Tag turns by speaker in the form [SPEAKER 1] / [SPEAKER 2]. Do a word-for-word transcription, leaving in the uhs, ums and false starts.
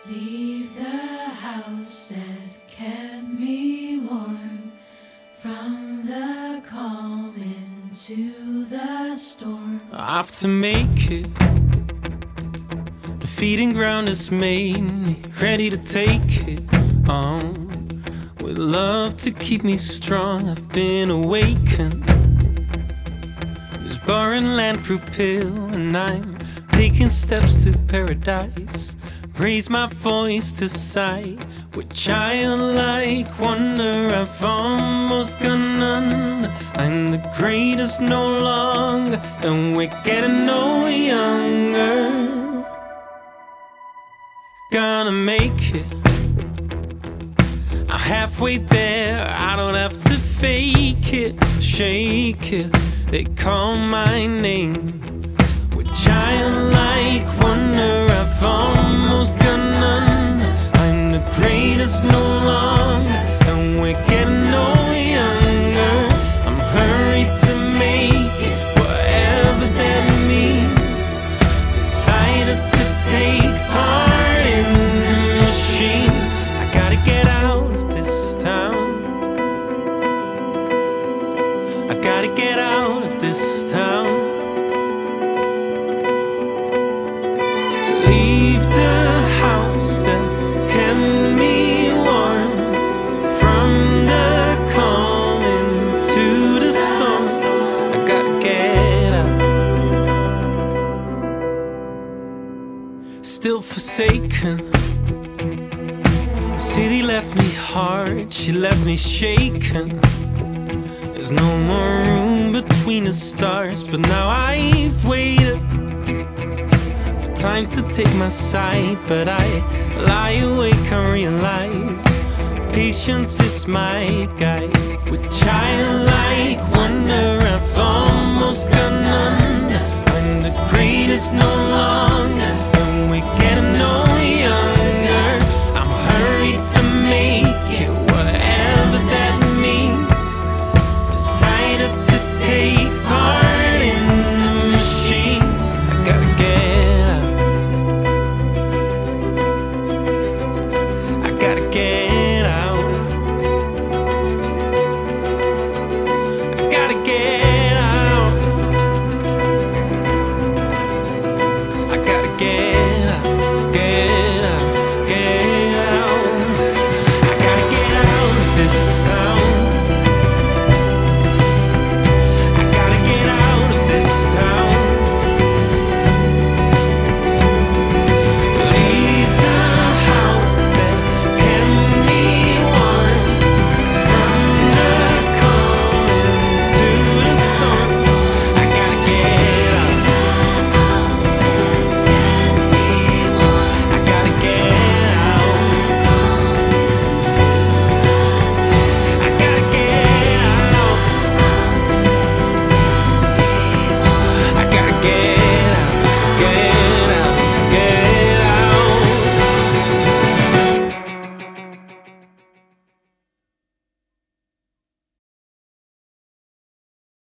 [SPEAKER 1] Leave the house that kept me warm, from the calm into the storm.
[SPEAKER 2] Off to make it. The feeding ground has made me ready to take it on. With love to keep me strong, I've been awakened. This barren land grew pale, and I'm taking steps to paradise. Raise my voice to sight with childlike wonder. I've almost gone under. I'm the greatest no longer, and we're getting no younger. Gonna make it. I'm halfway there. I don't have to fake it, shake it. They call my name with childlike wonder. I've almost gone under. I'm the greatest no longer, and we're getting no younger. I'm hurried to make it, whatever that means. Decided to take part in the machine. I gotta get out of this town. I gotta get out of this town. Leave the house that kept me warm, from the calm into the storm. I gotta get out. Still forsaken. The city left me hard, she left me shaken. There's no more room between the stars, but now I've waited time to take my side, but I lie awake and realize patience is my guide. With childlike wonder, I've almost gone under. I'm the greatest no longer, and we're getting no younger. I'm hurried to make it, whatever that means. Decided to take part